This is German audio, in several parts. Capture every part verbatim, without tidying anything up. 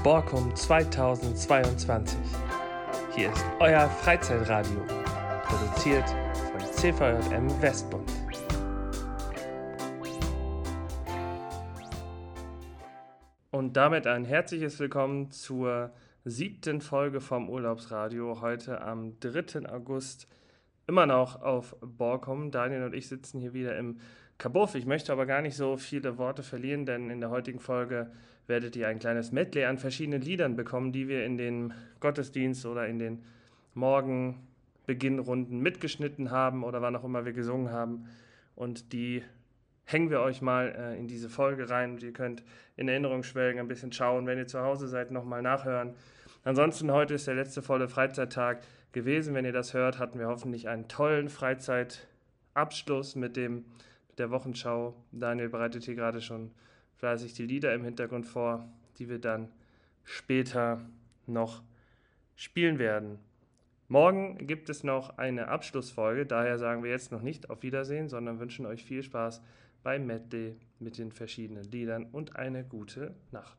Borkum zweitausendzweiundzwanzig. Hier ist euer Freizeitradio, produziert von C V J M Westbund. Und damit ein herzliches Willkommen zur siebten Folge vom Urlaubsradio, heute am dritten August, immer noch auf Borkum. Daniel und ich sitzen hier wieder im Kabuff. Ich möchte aber gar nicht so viele Worte verlieren, denn in der heutigen Folge werdet ihr ein kleines Medley an verschiedenen Liedern bekommen, die wir in den Gottesdienst oder in den Morgenbeginnrunden mitgeschnitten haben oder wann auch immer wir gesungen haben. Und die hängen wir euch mal äh, in diese Folge rein und ihr könnt in Erinnerung schwelgen, ein bisschen schauen, wenn ihr zu Hause seid, nochmal nachhören. Ansonsten, heute ist der letzte volle Freizeittag gewesen. Wenn ihr das hört, hatten wir hoffentlich einen tollen Freizeitabschluss mit dem mit der Wochenschau. Daniel bereitet hier gerade schon fleißig die Lieder im Hintergrund vor, die wir dann später noch spielen werden. Morgen gibt es noch eine Abschlussfolge, daher sagen wir jetzt noch nicht auf Wiedersehen, sondern wünschen euch viel Spaß beim Medley mit den verschiedenen Liedern und eine gute Nacht.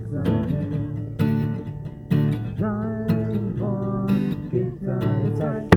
Sein Wort gibt seine Zeit.